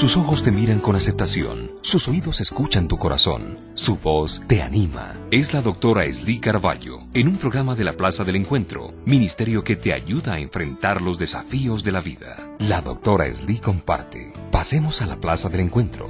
Sus ojos te miran con aceptación, sus oídos escuchan tu corazón, su voz te anima. Es la doctora Esli Carballo, en un programa de la Plaza del Encuentro, ministerio que te ayuda a enfrentar los desafíos de la vida. La doctora Esli comparte. Pasemos a la Plaza del Encuentro.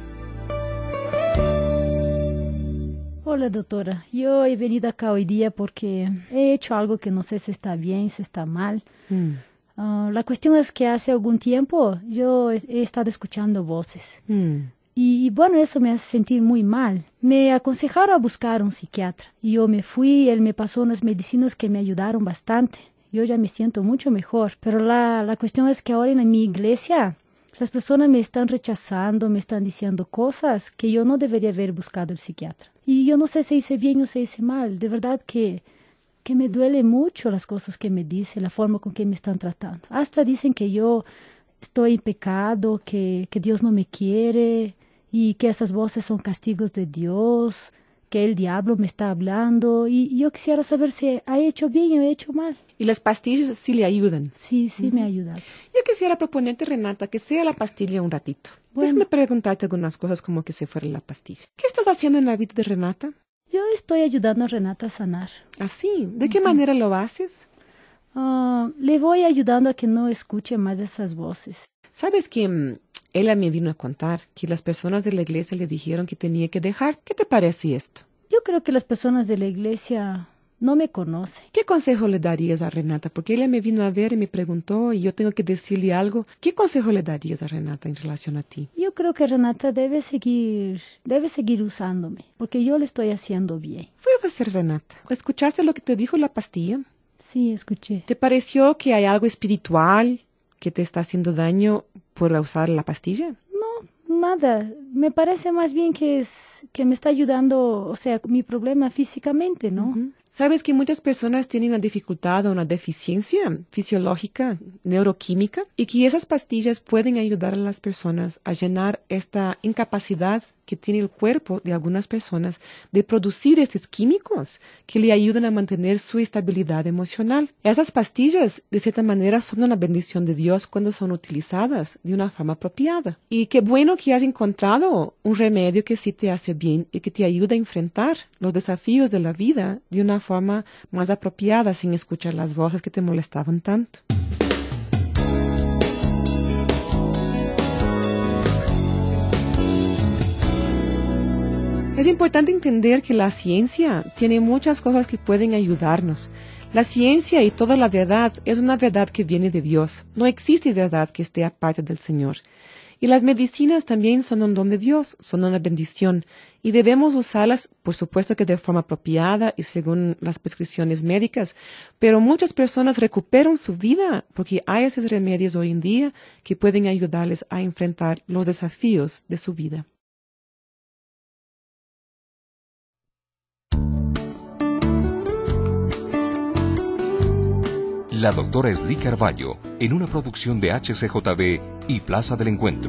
Hola doctora, yo he venido acá hoy día porque he hecho algo que no sé si está bien, si está mal. La cuestión es que hace algún tiempo yo he estado escuchando voces. Y bueno, eso me hace sentir muy mal. Me aconsejaron a buscar un psiquiatra. Y yo me fui, él me pasó unas medicinas que me ayudaron bastante. Yo ya me siento mucho mejor. Pero la cuestión es que ahora en mi iglesia las personas me están rechazando, me están diciendo cosas que yo no debería haber buscado el psiquiatra. Y yo no sé si hice bien o si hice mal. De verdad que me duele mucho las cosas que me dicen, la forma con que me están tratando. Hasta dicen que yo estoy en pecado, que Dios no me quiere y que esas voces son castigos de Dios, que el diablo me está hablando. Y yo quisiera saber si he hecho bien o he hecho mal. ¿Y las pastillas sí le ayudan? Sí, me ha ayudado. Yo quisiera proponerte, Renata, que sea la pastilla un ratito. Bueno. Déjame preguntarte algunas cosas como que se fuera la pastilla. ¿Qué estás haciendo en la vida de Renata? Yo estoy ayudando a Renata a sanar. ¿Así? ¿De qué manera lo haces? Le voy ayudando a que no escuche más esas voces. ¿Sabes que ella me vino a contar que las personas de la iglesia le dijeron que tenía que dejar? ¿Qué te parece esto? Yo creo que las personas de la iglesia no me conocen. ¿Qué consejo le darías a Renata? Porque ella me vino a ver y me preguntó y yo tengo que decirle algo. ¿Qué consejo le darías a Renata en relación a ti? Yo creo que Renata debe seguir usándome, porque yo le estoy haciendo bien. Vuelve a ser Renata. ¿Escuchaste lo que te dijo la pastilla? Sí, escuché. ¿Te pareció que hay algo espiritual que te está haciendo daño por usar la pastilla? No, nada. Me parece más bien que me está ayudando, o sea, mi problema físicamente, ¿no? ¿Sabes que muchas personas tienen una dificultad o una deficiencia fisiológica, neuroquímica? Y que esas pastillas pueden ayudar a las personas a llenar esta incapacidad que tiene el cuerpo de algunas personas de producir estos químicos que le ayudan a mantener su estabilidad emocional. Esas pastillas, de cierta manera, son una bendición de Dios cuando son utilizadas de una forma apropiada. Y qué bueno que has encontrado un remedio que sí te hace bien y que te ayuda a enfrentar los desafíos de la vida de una forma más apropiada sin escuchar las voces que te molestaban tanto. Es importante entender que la ciencia tiene muchas cosas que pueden ayudarnos. La ciencia y toda la verdad es una verdad que viene de Dios. No existe verdad que esté aparte del Señor. Y las medicinas también son un don de Dios, son una bendición. Y debemos usarlas, por supuesto que de forma apropiada y según las prescripciones médicas. Pero muchas personas recuperan su vida porque hay esos remedios hoy en día que pueden ayudarles a enfrentar los desafíos de su vida. La doctora Esli Carballo, en una producción de HCJB y Plaza del Encuentro.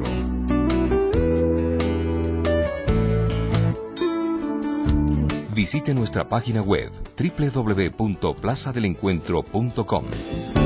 Visite nuestra página web www.plazadelencuentro.com.